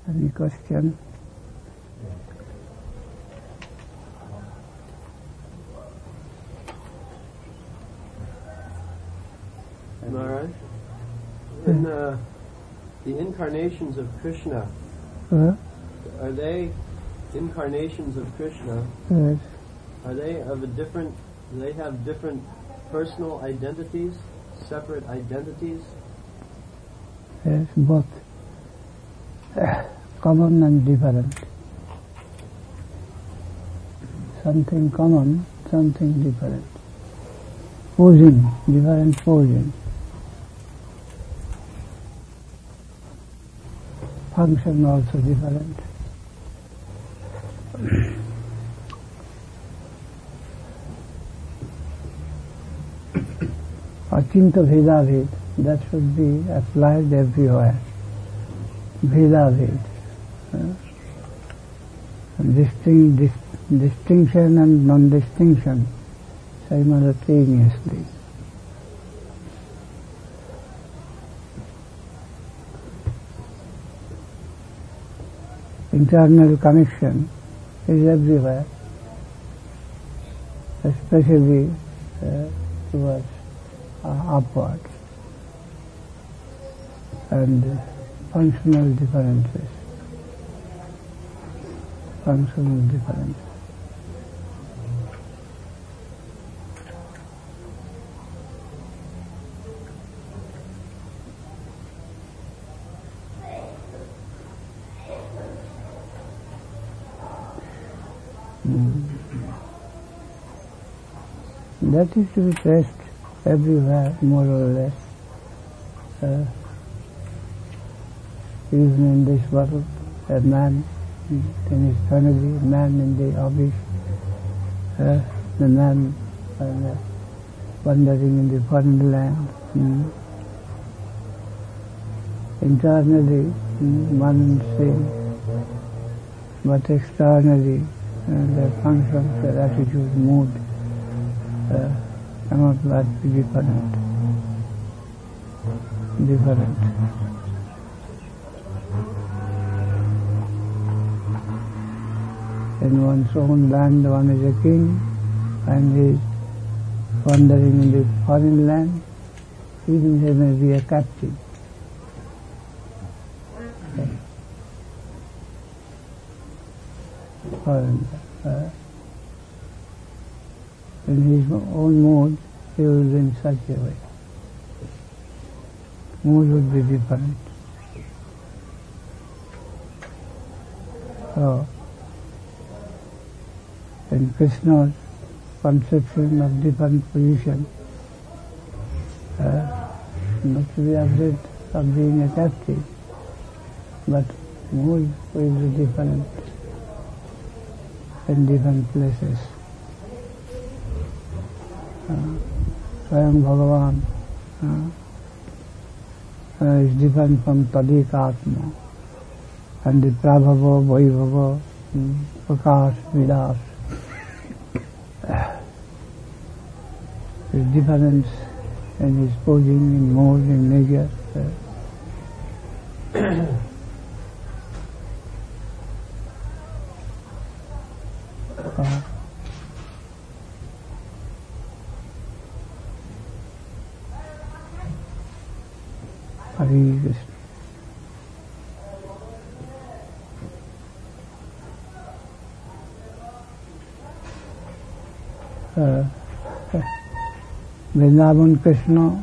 Any question? Maharaj, in the incarnations of Krishna, are they incarnations of Krishna? Yes. Are they of a different? Do they have different personal identities, separate identities? Yes, both. Common and different. Something common, something different. Posing, different posing. Function also different. Achinta Veda Ved, that should be applied everywhere. Veda Ved. Distinction and non-distinction simultaneously. Internal connection is everywhere, especially towards upward, and functional differences. Functional differences. That is to be traced everywhere, more or less. Even in this world, a man in his family, a man in the office, the man wandering in the foreign land. Internally, one and same, but externally, their functions, their attitude, mood, cannot but be different. In one's own land, one is a king, and he is wandering in the foreign land, even he may be a captive. In his own mood, he will be in such a way. Mood would be different. So, in Krishna's conception of different position, not to be afraid of being a captive, but mood will be different in different places. Swayam Bhagavan is different from Tadikatma, and the Prabhava, Vaibhava, Prakash, Vidas is difference in his posing, in mode, in nature. Hare Krishna. Vrindavan Krishna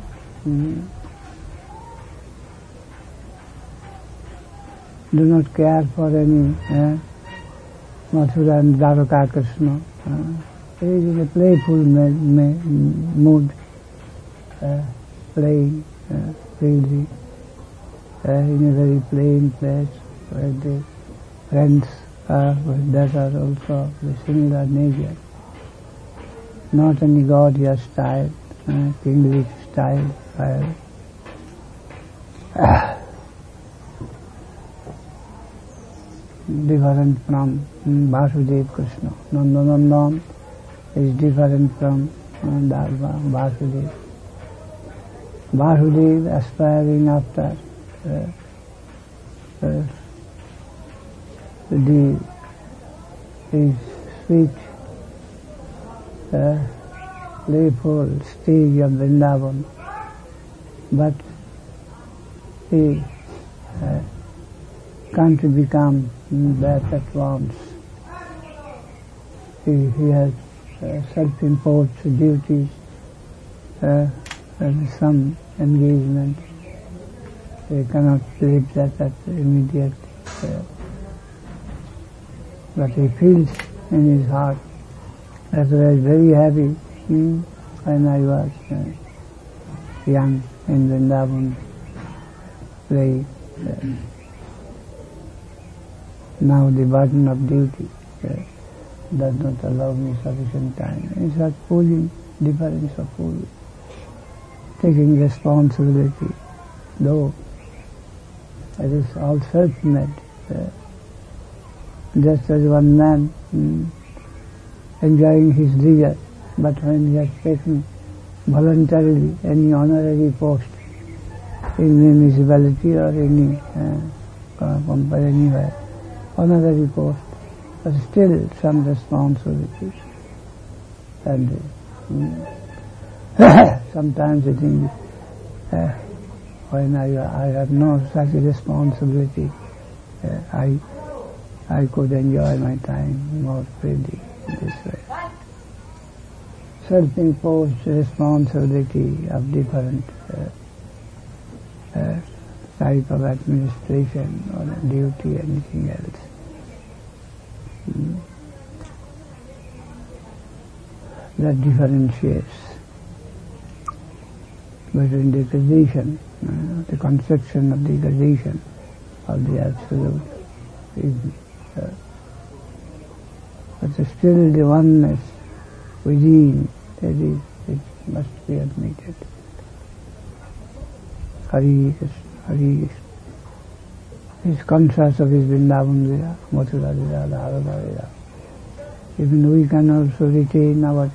do not care for any Mathura and Dwaraka Krishna. He is in a playful mood, playing freely in a very plain place where the friends that are also of the similar nature. Not any gorgeous style, kingly style. Different from Vasudeva Krishna. Nandanandan is different from Vasudeva. Vasudeva aspiring after his sweet, playful stage of Vrindavan, but he can't become that at once. He has self-imposed duties and some engagement. He cannot leave that immediately. But he feels in his heart that I was very happy when I was young in Vrindavan playing. Now the burden of duty does not allow me sufficient time. It's like pooling, difference of pooling, taking responsibility, though it is all self-made. Just as one man enjoying his leisure, but when he has taken voluntarily any honorary post in municipality or any company anywhere, honorary post, but still some responsibility. And sometimes I think when I have no such responsibility, I could enjoy my time more freely this way. Self-imposed responsibility of different type of administration or duty, anything else. That differentiates between degradation, the conception of degradation of the Absolute. But still the oneness within, it must be admitted. Hari Krishna. He's conscious of his Vrindavan Lila, Mathura Lila, Dharana Lila. Even we can also retain our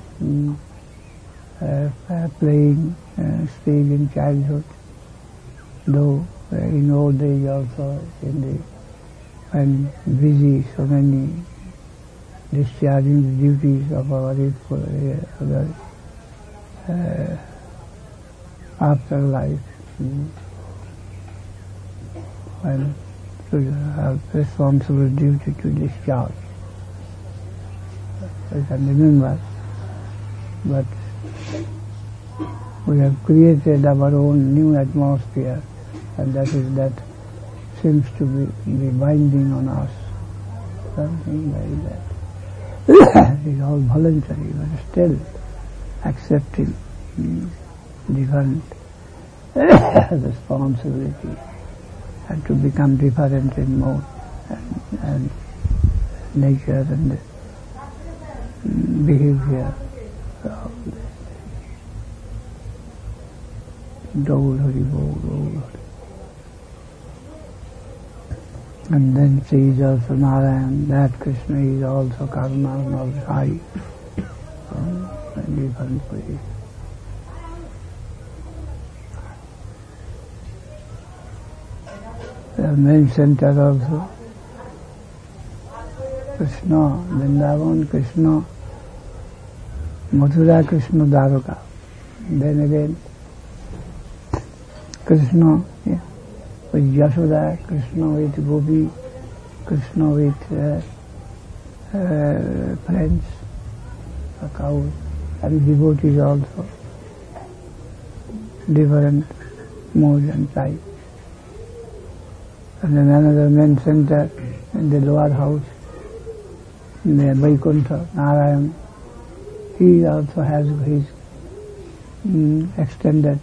playing stage in childhood, though in old age also, when busy, so many discharging the duties of our afterlife, when we have responsible duty to discharge. I can remember, but we have created our own new atmosphere, and that seems to be binding on us, something like that. It's all voluntary, but still accepting different responsibility, and to become different in mode and nature and behavior. Dole Hari Bol, Dole Hari. And then she is also Narayan, that Krishna is also Karma, not Sai. Different ways. The main center also, Krishna, Vrindavan, Krishna, Mathura, Krishna, Dwaraka. Then again, Krishna with Yashoda, Krishna with Gopi, Krishna with friends, cows, and devotees also, different modes and types. And then another main center in the lower house, in the Vaikuntha, Narayan, he also has his extended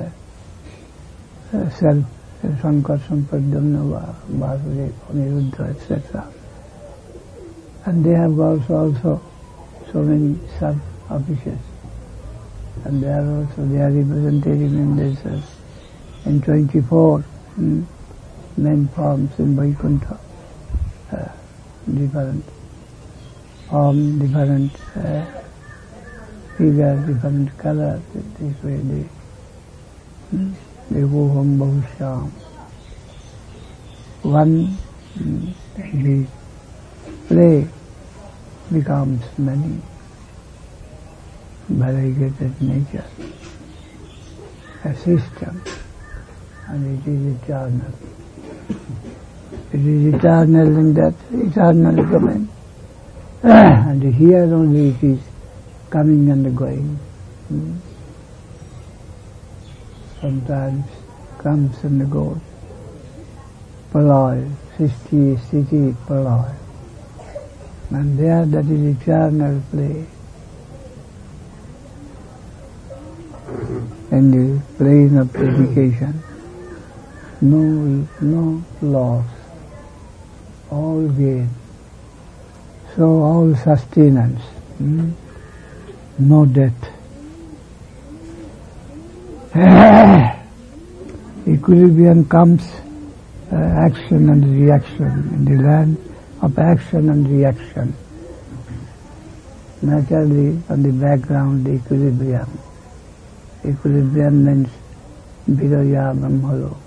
self, Shankar, Sampadamna, Vasudeva, Aniruddha, etc. And they have also so many sub-offices. And they are represented in this, in 24 main forms in Vaikuntha, different form, different figure, different colors. This way they go home Bahushyam. One is play becomes many, variegated nature, a system, and it is eternal. It is eternal in that eternal domain. And here only it is coming and going. Sometimes comes and goes. Pralaya, Srishti, Sthiti, Pralaya. And there that is eternal play. In the plane of dedication, no loss, all gain. So all sustenance, no death. Equilibrium comes, action and reaction, in the land of action and reaction. Naturally, on the background, equilibrium. Equilibrium means Viraya Brahmalo.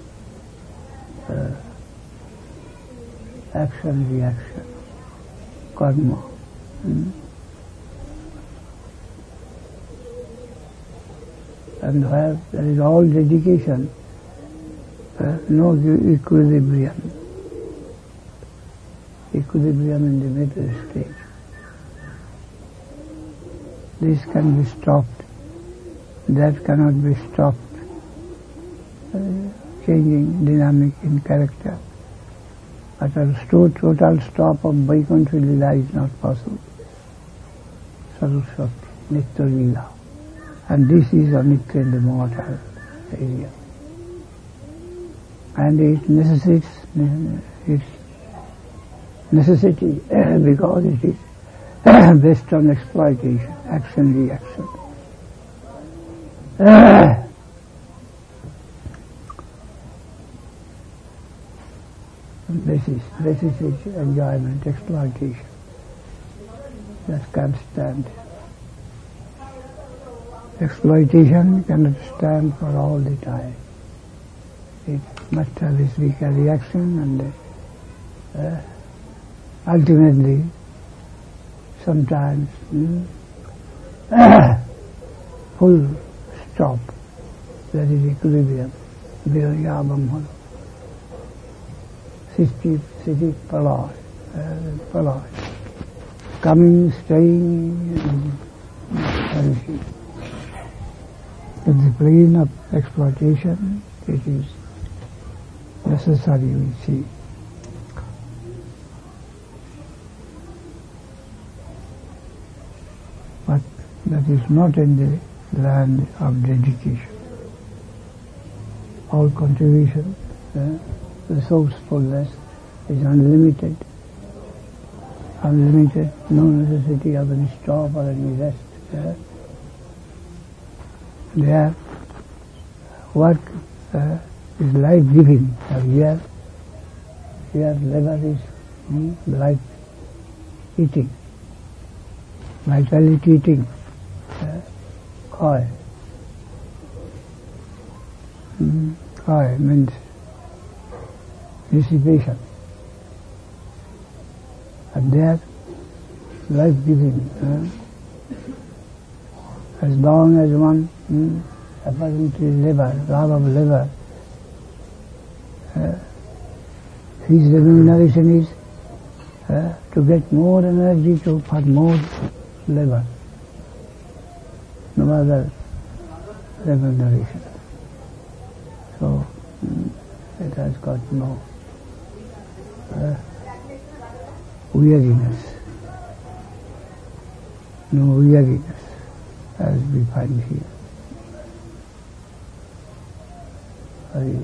Action, reaction, karma. And where there is all dedication, no equilibrium. Equilibrium in the middle stage. This can be stopped. That cannot be stopped. Changing dynamic in character. But a total stop of Vaikuntha Lila is not possible. Saraswati, Nitya Lila. And this is a Nitya in the mortal area. And it necessitates its necessity because it is based on exploitation, action, reaction. This is enjoyment, exploitation. That can't stand. Exploitation cannot stand for all the time. It must have its weaker reaction, and ultimately, sometimes, full stop. That is equilibrium. Viraya Brahmana. Sthiti, Pralaya. Coming, staying, and perishing. In the plane of exploitation, it is necessary, we see. But that is not in the land of dedication. All contribution, resourcefulness is unlimited. Unlimited, no necessity of any stop or any rest. Their work is life-giving. Here labor is life-eating, vitality-eating, koi. Koi means dissipation. And there, life-giving. As long as one apparently labor, love of labor, his remuneration is to get more energy for more labor. No other remuneration. So it has got no weariness. No weariness as we find here. Hari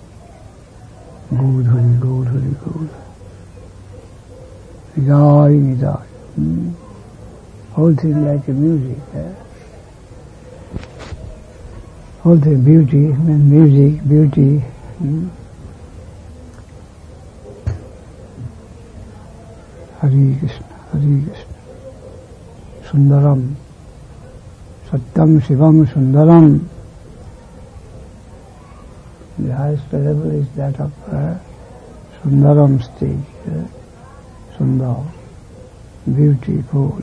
Gaud, Hari Gaud, Hari Gaud. Nidai, Nidai. Whole thing like a music. Whole thing beauty, music, beauty. Hare Krishna, Hare Krishna. Sundaram. Satyam Shivam Sundaram. The highest level is that of Sundaram stage. Sundar, beautiful,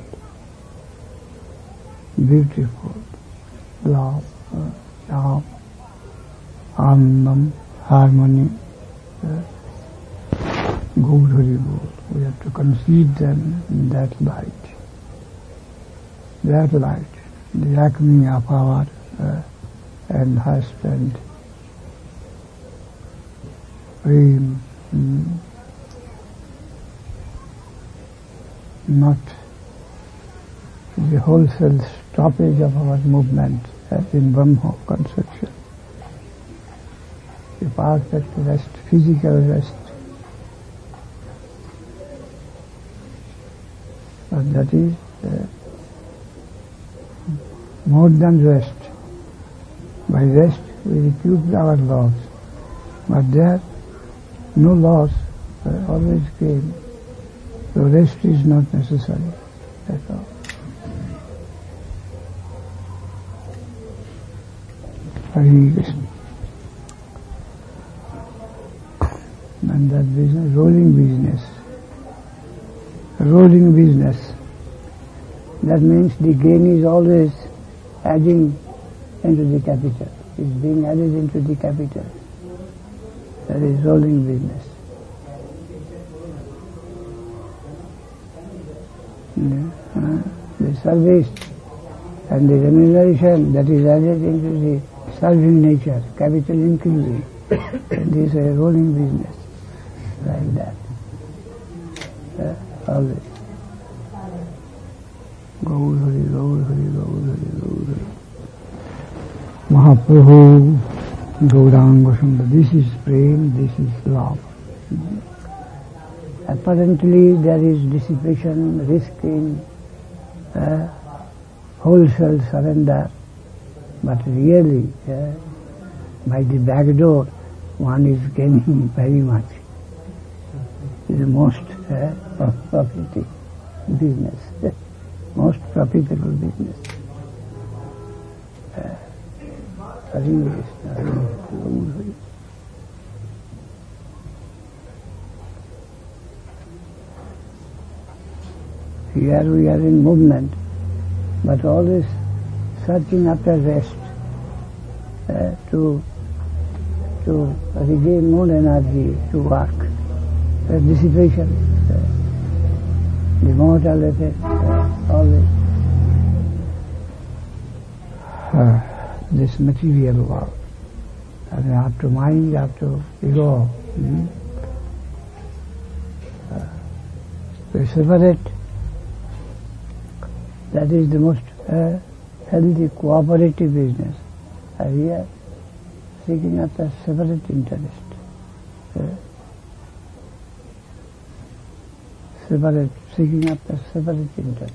love, charm, Anandam, harmony, Gaur Hari Gaur. We have to conceive them in that light. That light, the acme of our enhancement, not the wholesale stoppage of our movement in Brahma conception. The perfect rest, physical rest. But that is more than rest. By rest we refuse our laws. But there no laws always came. So rest is not necessary at all. Hare Krishna. And that business, rolling business. That means the gain is always adding into the capital. It's being added into the capital. That is rolling business. The service and the remuneration that is added into the serving nature, capital increasing. And this is a rolling business, like that. Always. Gaur Hari, Gaur Hari, Gaur Hari, Gaur Hari. Mahaprabhu, Gauranga Sundar. This is prem, this is love. Apparently there is dissipation, risk in wholesale surrender, but really by the back door one is gaining very much. It is the most profitable business, most profitable business. Here we are in movement, but always searching after rest to regain more energy to work. Dissipation, the mortal effect, always. This material world. And up to mind, up to ego. We separate. That is the most healthy cooperative business. We are seeking after separate interest. Seeking after separate interest.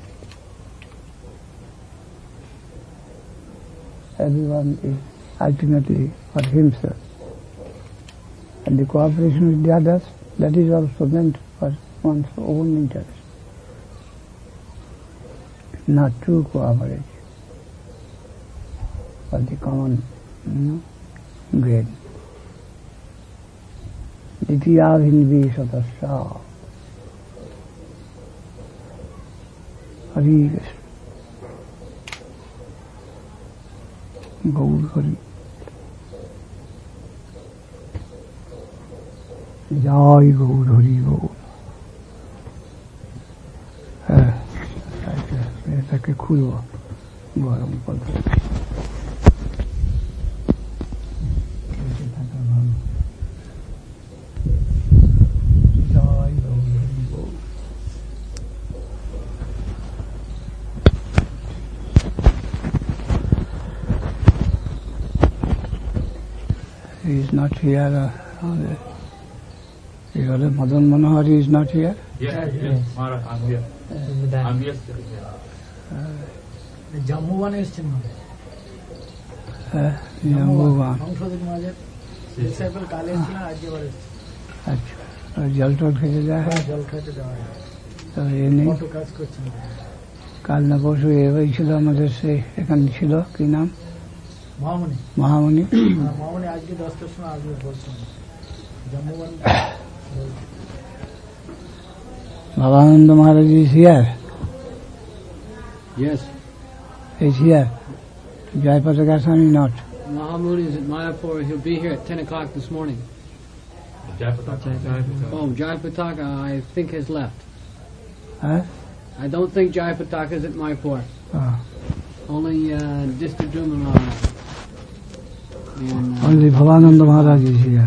Everyone is ultimately for himself. And the cooperation with the others, that is also meant for one's own interest. Not true cooperation, for the common gain. Ditya Hinvi Satasya. Hare Krishna. Gaur Hari. Jai Gaur Hari Gaur. এটাকে খুলব গরম করব জয় Gour. He is not here. Madan Manohar is not here. Yes. Maharaj, I'm here. I'm here. Jammuvan এসেছেন Jammuvan সংশোধন মাঝে disable কালে ছিল আজকে বার এসেছে। আচ্ছা, আর জল টল খেতে যায়? জল খেতে দেওয়া হয়। তো এনে কত কাজ করছেন? কাল না পরশু এবার ছিল আমাদের সে এখানে ছিল কি নাম মহামণি। মহামণি আজকে 10টার সময় আসবে বলছেন। জম্মুবান Bhavananda Maharaj is here. Yes. He's here. Jayapataka Swami not. Mahamuni is at Mayapur. He'll be here at 10 o'clock this morning. Oh, Jayapataka, I think, has left. Huh? I don't think Jayapataka is at Mayapur. Oh. Only Distadruma Maharaj. And, Only Bhavananda Maharaj is here.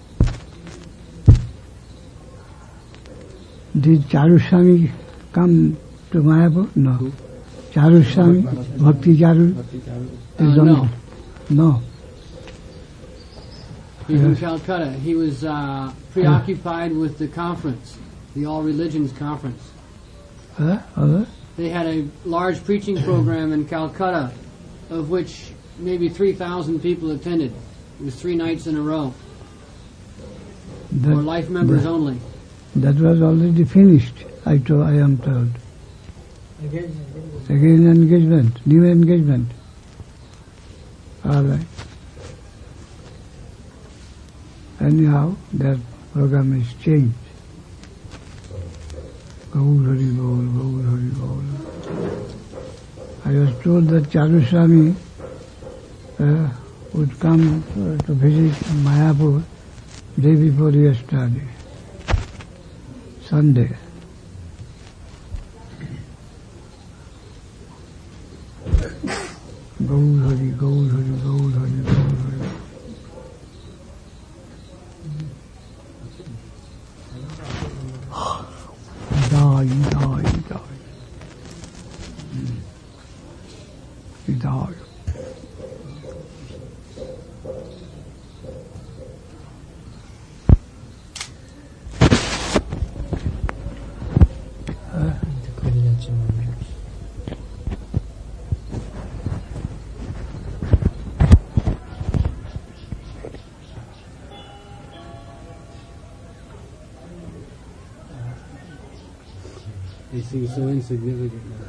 Did Charuswami come to Mayapur? No. Who? Charuswami? Bhakti Charu? no. No. He's in Yes. Calcutta. He was preoccupied with the conference, the All Religions Conference. Other? They had a large preaching program in Calcutta, of which maybe 3,000 people attended. It was 3 nights in a row, for life members only. That was already finished, I am told. Again engagement, new engagement. All right. Anyhow, that program is changed. Gaur Hari Bol, Gaur Hari Bol. I was told that Charuswami would come to visit Mayapur day before yesterday, Sunday. Gaur Hari, Gaur Hari, Gaur Hari, Gaur Hari. He died. They seem so insignificant now.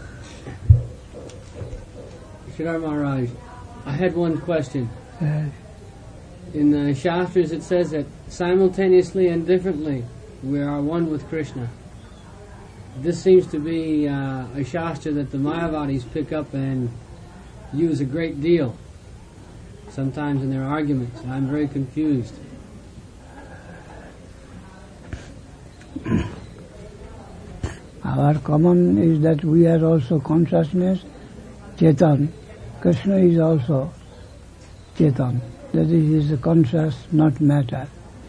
Shridhar Maharaj, I had one question. In the Shastras it says that simultaneously and differently we are one with Krishna. This seems to be a Shastra that the Mayavadis pick up and use a great deal, sometimes in their arguments. I'm very confused. Our common is that we are also consciousness, Chetan. Krishna is also Chetan. That is, he is conscious, not matter.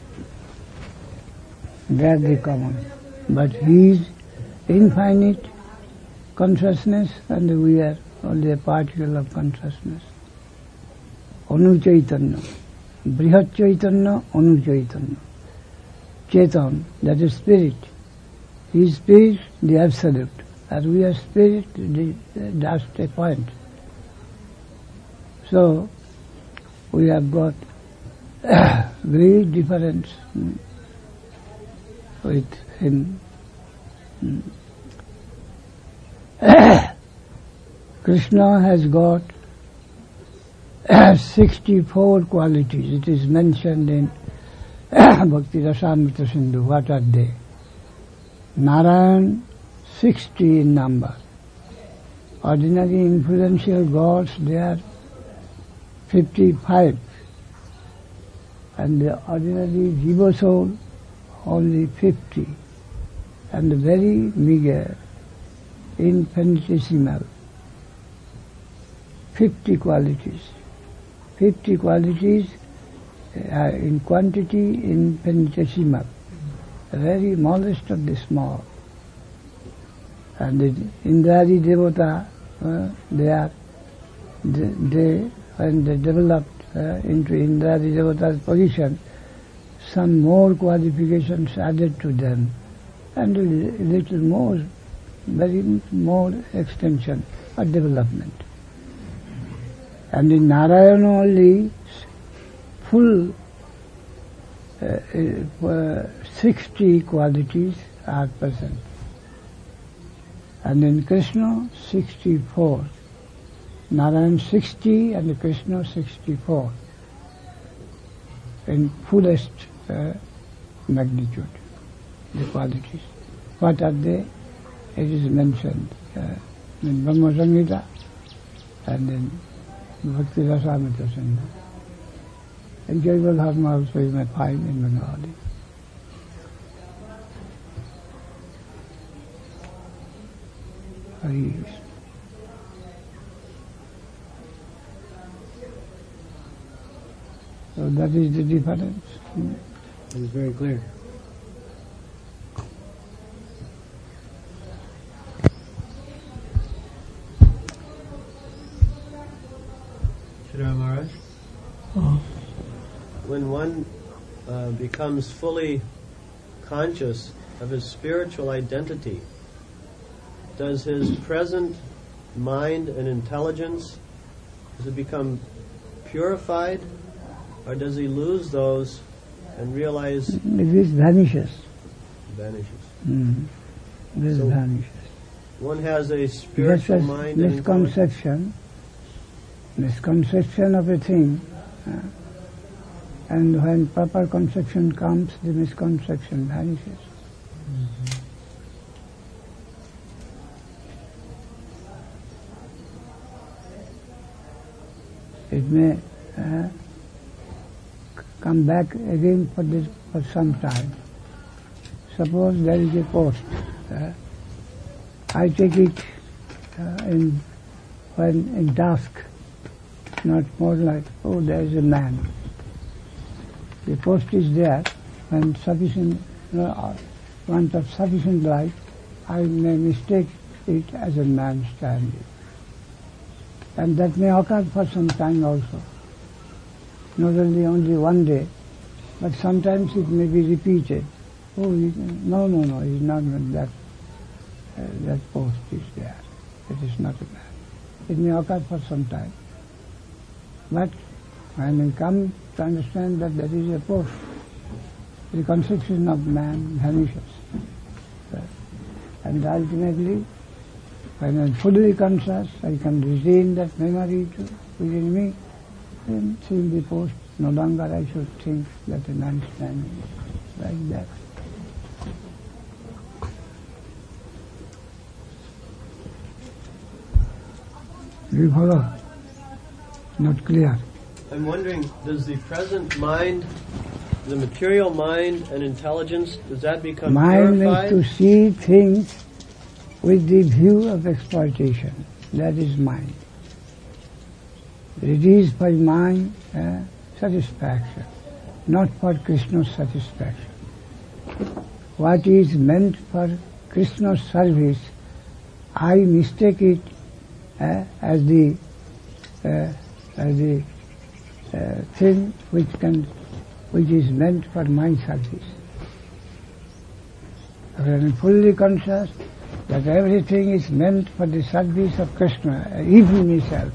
That is common. But he is infinite consciousness and we are only a particle of consciousness. Anu Chaitanya. Brihat Chaitanya, Anu Chaitanya. Chetan, that is spirit. He is spirit, the absolute. And we are spirit, just a point. So, we have got great difference with him. Krishna has got 64 qualities. It is mentioned in Bhakti Rasamrita Sindhu. What are they? Narayan, 60 in number. Ordinary influential gods, they are 55. And the ordinary Jiva soul, only 50. And the very meager, infinitesimal, 50 qualities. 50 qualities in quantity, infinitesimal. Very smallest of the small. And the Indradi Devata, when they developed into Indradi Devata's position, some more qualifications added to them, and a little more, very more extension or development. And in Narayana only full 60 qualities are present. And in Krishna, 64. Narayan 60 and Krishna 64. In fullest magnitude, the qualities. What are they? It is mentioned in Brahma Samhita and in Bhakti Rasamrita Sindhu. And Jaiva Dharma also you may find in Bengali. Hari Krishna. So that is the difference. It is very clear. Sridhar Maharaj? Oh. When one becomes fully conscious of his spiritual identity, does his present mind and intelligence, does it become purified, or does he lose those and realize It vanishes. vanishes? This So- vanishes. One has a spiritual That's a mind and intelligence. misconception of a thing. And when proper conception comes, the misconception vanishes. It may come back again for some time. Suppose there is a post. I take it when in dusk, not more like, oh, there is a man. The post is there, when sufficient want of sufficient light, I may mistake it as a man standing. And that may occur for some time also. Not only one day, but sometimes it may be repeated. Oh, no, it's not that. That post is there. It is not a man. It may occur for some time. But when we come to understand that there is a post, the conception of man vanishes. And ultimately, when I am fully conscious, I can retain that memory within me, then seeing the post, no longer I should think that a man is standing like that. Do you follow? Not clear. I'm wondering, does the present mind, the material mind and intelligence, does that become Mind purified? is to see things with the view of exploitation. That is mind. It is for mind satisfaction, not for Krishna's satisfaction. What is meant for Krishna's service, I mistake it as the thing which is meant for my service. I am fully conscious that everything is meant for the service of Krishna, even myself.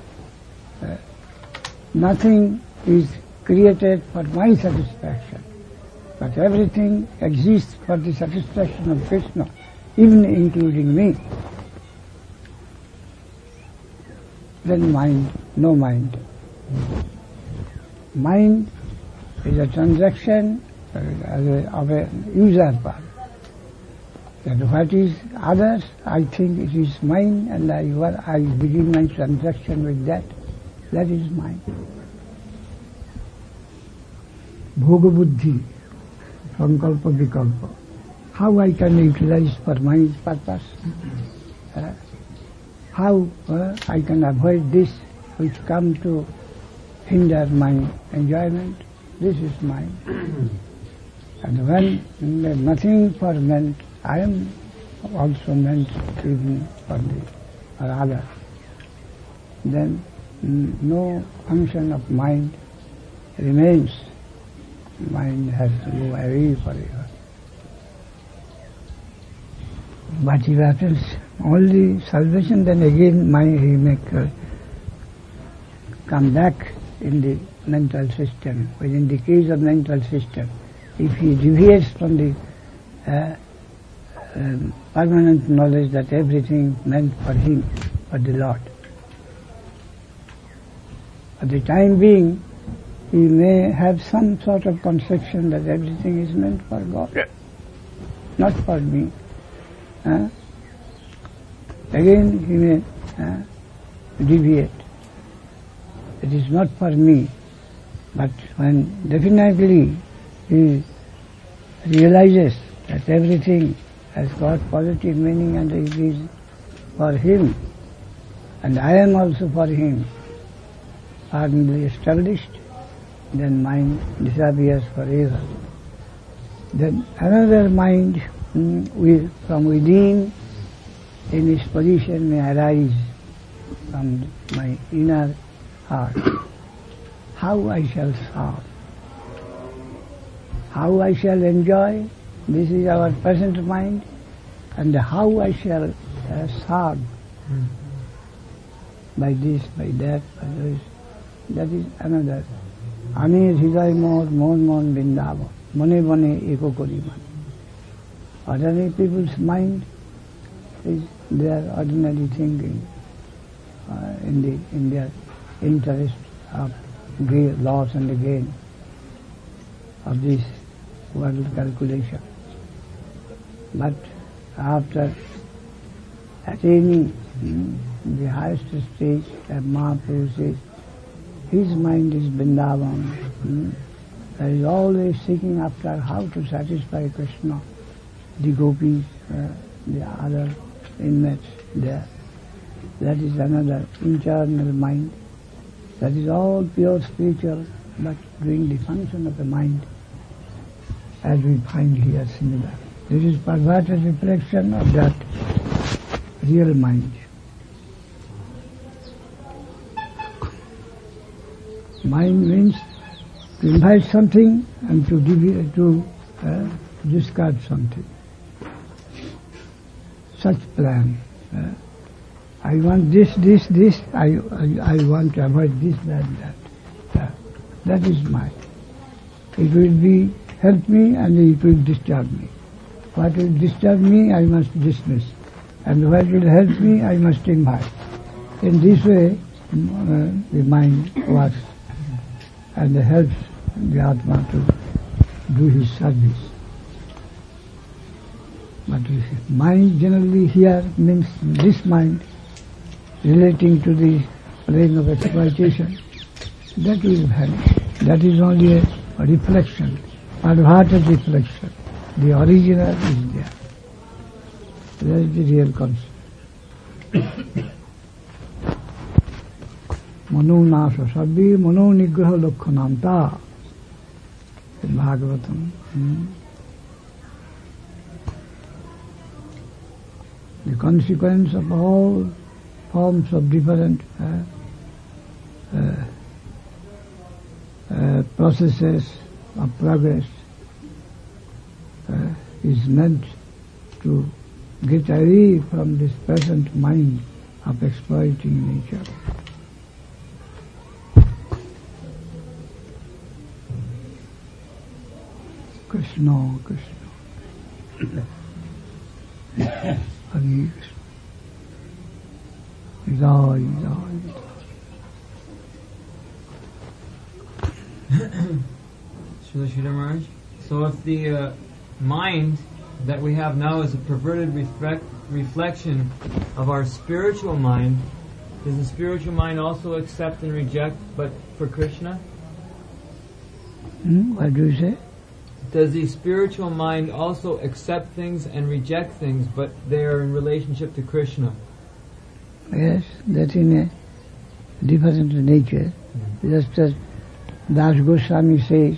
Nothing is created for my satisfaction, but everything exists for the satisfaction of Krishna, even including me. Then mind, no mind. Mind is a transaction of a usurper. That what is others, I think it is mine, and I begin my transaction with that. That is mine. Bhoga buddhi, sankalpa vikalpa. How I can utilize for my purpose? How I can avoid this which come to hinder my enjoyment? This is mine. And when nothing for meant, I am also meant even for others. Then no function of mind remains. Mind has to go away forever. But if happens only salvation, then again mind he may come back in the mental system. Within the case of mental system, if he deviates from the permanent knowledge that everything meant for him, for the Lord. At the time being, he may have some sort of conception that everything is meant for God, not for me. again he may deviate. It is not for me. But when definitely he realizes that everything has got positive meaning and it is for him, and I am also for him, firmly established, then mind disappears forever. Then another mind from within in its position may arise from my inner heart. How I shall serve, how I shall enjoy, this is our present mind, and how I shall serve by this, by that, by this, that is another. Aner hidai mor mon Vrindavan, mone bone eko kori man. Ordinary people's mind is their ordinary thinking in their interest of loss and gain of this world calculation. But after attaining the highest stage that Mahaprabhu says, his mind is Vrindavan. There is always seeking after how to satisfy Krishna, the gopis, the other inmates there. That is another internal mind. That is all pure spiritual, but doing the function of the mind, as we find here similar. This is perverted reflection of that real mind. Mind means to invite something and to discard something. Such plan. I want this, I want to avoid this, that. That is mine. It will help me and it will disturb me. What will disturb me, I must dismiss. And what will help me, I must invite. In this way, the mind works and helps the Atma to do his service. But mind generally here means this mind relating to the plane of exploitation, that will vanish. That is only a reflection, perverted reflection. The original is there. That is the real concept. Mano nasa sabbi mano nigraha lakkhananta in Bhagavatam. The consequence of all forms of different processes of progress is meant to get away from this present mind of exploiting nature. Krishna, Krishna. Hare Krishna. Jai, Jai. Srila Sridhar Maharaj. So if the mind that we have now is a perverted reflection of our spiritual mind, does the spiritual mind also accept and reject but for Krishna? What do you say? Does the spiritual mind also accept things and reject things but they are in relationship to Krishna? Yes, that in a different nature. Just as Das Goswami says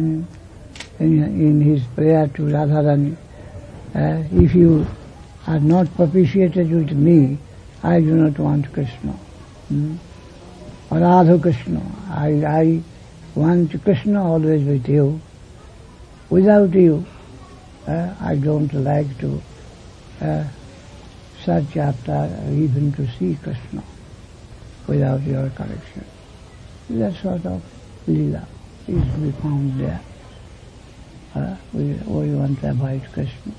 in his prayer to Radharani, if you are not propitiated with me, I do not want Krishna. Or Radha Krishna, I want Krishna always with you. Without you, I don't like to search after or even to see Krishna without your correction. That sort of lila is to be found there. We want to avoid Krishna.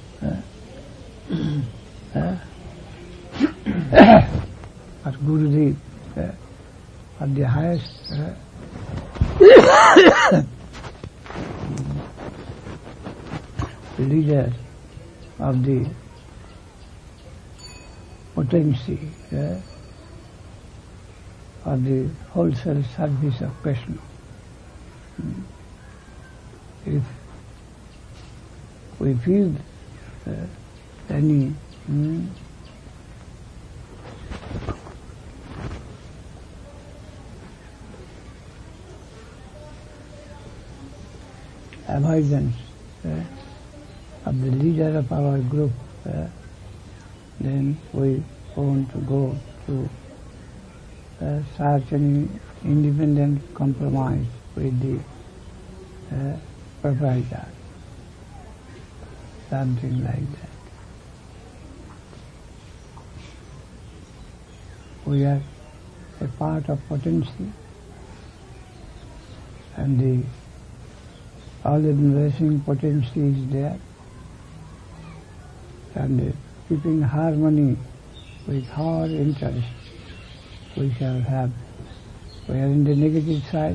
But Gurudev, at the highest leader of the potency of the wholesale service of Krishna. If we feel any avoidance of the leader of our group, then we want to go to such an independent compromise with the proprietor, something like that. We are a part of potency, and the all-embracing potency is there, and keeping harmony with our interest, we shall have. We are in the negative side,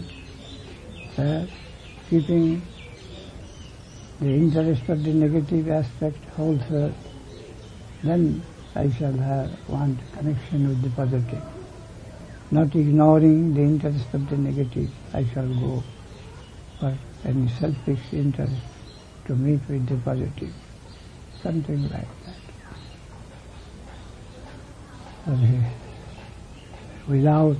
keeping the interest of the negative aspect wholesale, then I shall want connection with the positive. Not ignoring the interest of the negative, I shall go for any selfish interest to meet with the positive. Something like that. Okay. Without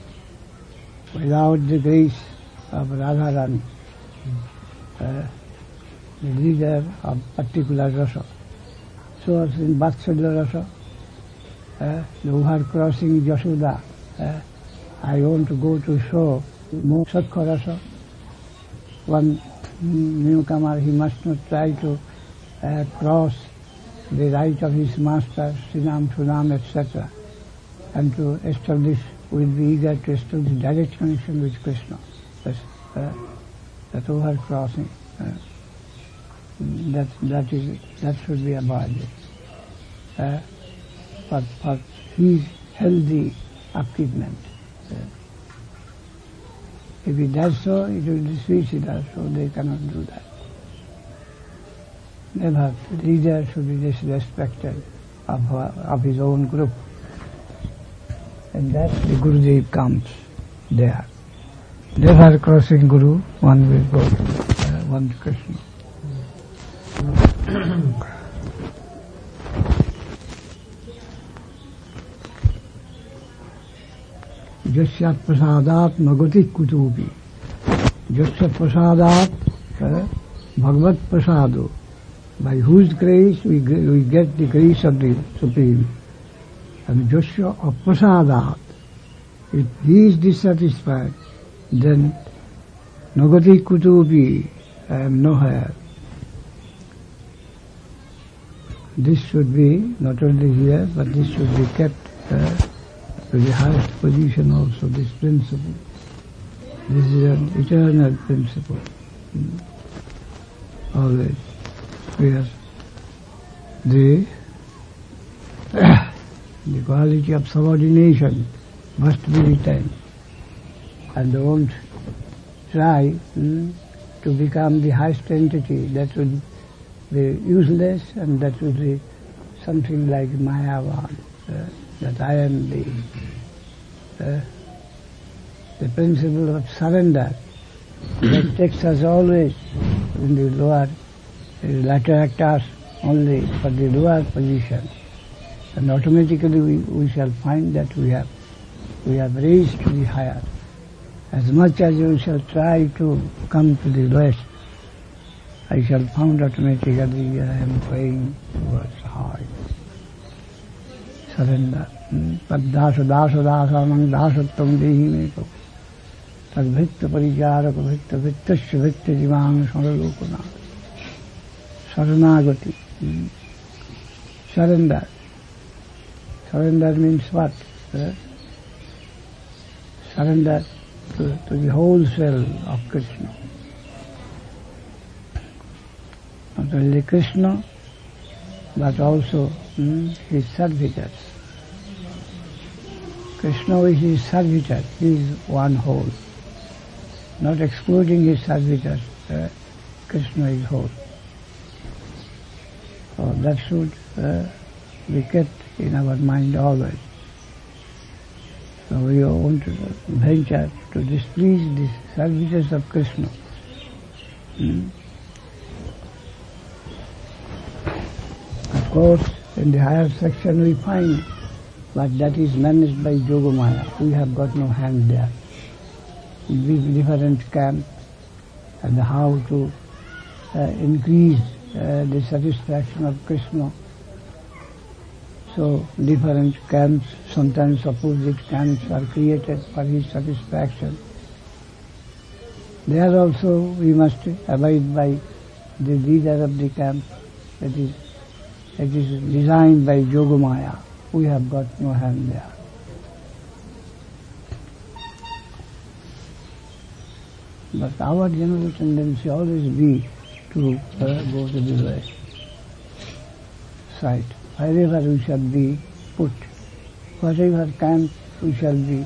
the grace of Radharani, the leader of particular rasa. So in Vatsalya rasa, who are crossing Yashoda, I want to go to show more Sakha rasa. One newcomer, he must not try to cross the right of his master, Srinam, Sunam, etc., and to establish, will be eager to establish direct connection with Krishna. That over-crossing, that should be avoided. For his healthy upkeepment. If he does so, it will be suicidal, so they cannot do that. Never, the leader should be disrespected of his own group. And that the Gurudev comes there. Never crossing Guru, one will go to one to Krishna. Jasya prasadat magati kutubi. Jasya prasadat bhagavat prasado. By whose grace we get the grace of the Supreme. And Jasya prasadat. If he is dissatisfied, then nagati kutubi, I am nowhere. This should be not only here, but this should be kept to the highest position also, this principle. This is an eternal principle. Always. Where the quality of subordination must be retained. And don't try to become the highest entity. That would be useless, and that would be something like Mayavad, that I am the principle of surrender that takes us always in the lower, latter actors only for the lower position, and automatically we shall find that we have raised to the higher. As much as we shall try to come to the lowest, I shall find automatically I am going towards high. Surrender. Paddasa dasa dasanang dasattam dehi meko. Tadbhikta parijaraka bhikta bhiktasya bhikta jivang saralokana. Saranagati. Surrender. Surrender means what? Surrender to the wholesale of Krishna. Not only Krishna, but also his servitors. Krishna is his servitor, he is one whole. Not excluding his servitors, Krishna is whole. So that should be kept in our mind always. So we want to venture to displease the services of Krishna. Of course, in the higher section we find, but that is managed by Yogamaya. We have got no hand there. With different camps and how to increase the satisfaction of Krishna. So different camps, sometimes opposite camps are created for his satisfaction. There also we must abide by the leader of the camp. It is designed by Yogamaya. We have got no hand there. But our general tendency always be to go to the west side. Wherever we shall be put, whatever camp we shall be,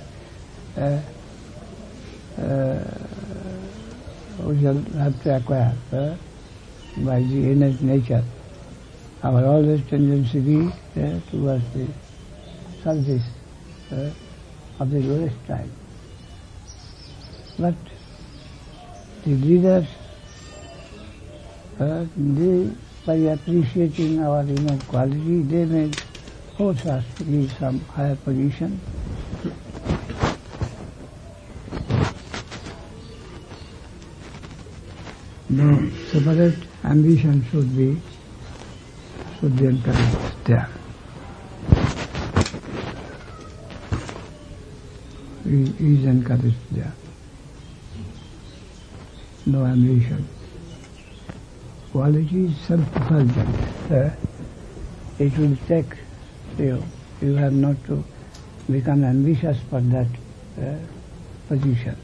we shall have to acquire by the innate nature. Our always tendency be towards the service of the lowest type. But the leaders, they, by appreciating our inner quality, they may force us to reach some higher position. No separate ambition should be encouraged there. Is encouraged there. No ambition. Quality is self-fulfillment. It will take you. You have not to become ambitious for that position.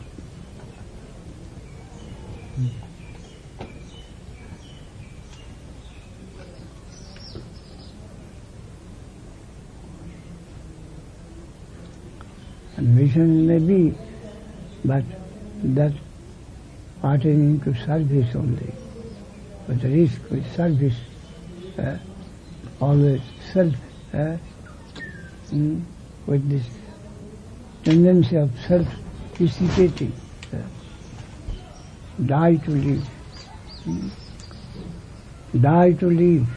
Ambition may be, but that pertaining to service only. But the risk with service, always self, with this tendency of self-dissipating, die to live. Die to live.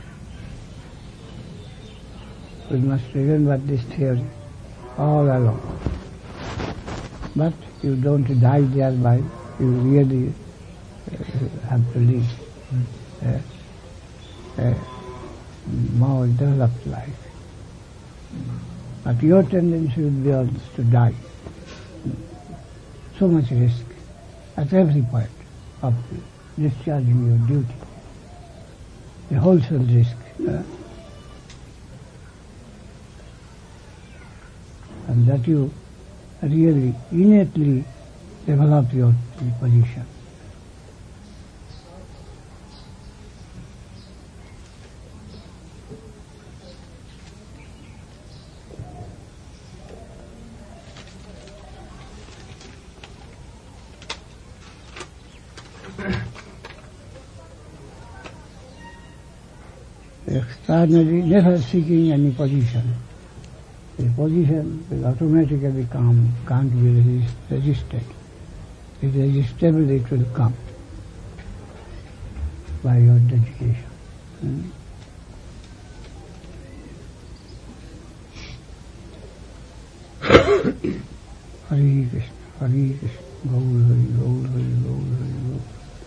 We must remember this theory all along. But you don't die thereby, you really have to live a more developed life. But your tendency would be always to die. So much risk at every point of discharging your duty. A wholesale risk. And that you really innately develop your position. Externally, never seeking any position. The position will automatically come, can't be resisted. If resistible, it will come by your dedication. Hare Krishna, Hare Krishna, Gaur Hari, Gaur Hari, Gaur Hari, Gaur.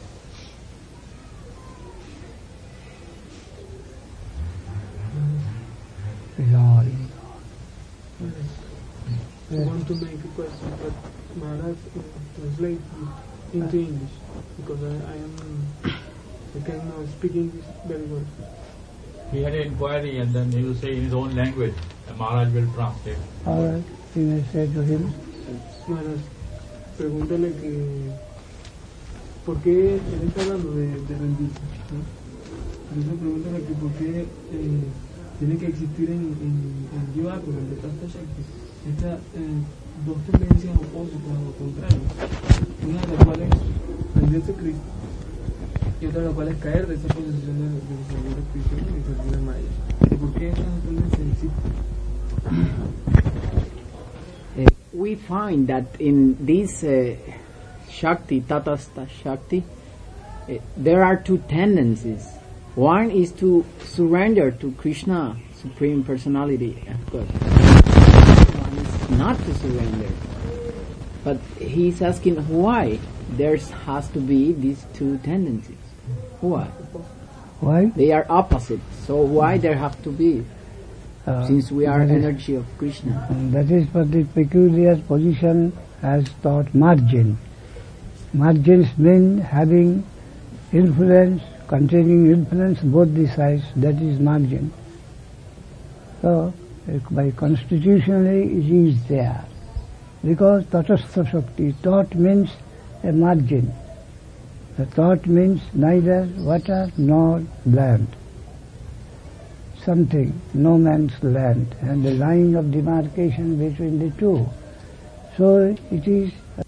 I want to make a question, but Maharaj translate into English because I can speak English very well. He had an inquiry and then he will say in his own language and Maharaj will translate. Alright, you may say to him. Maharaj, pregúntale que ¿por qué él está hablando de rendirse? Entonces pregúntale que ¿por qué tiene que existir en Yoga con el de Tasta Shakti estas dos tendencias opuestas o contrarias? Una de las cuales es rendirse a Cristo y otra de las cuales es caer de esa posición de servir a Cristo y servir a Maya. por qué esas tendencias existen. We find that in this Shakti, Tatastha Shakti, there are two tendencies. One is to surrender to Krishna, Supreme Personality of God. One is not to surrender. But he's asking why there has to be these two tendencies. Why? Why? They are opposite. So why there have to be? Since we are energy of Krishna. And that is what the peculiar position has taught margin. Margins mean having influence, containing influence both the sides, that is margin. So, by constitutionally it is there. Because Tatastha Shakti, thought means a margin. The thought means neither water nor land. Something, no man's land, and the line of demarcation between the two. So it is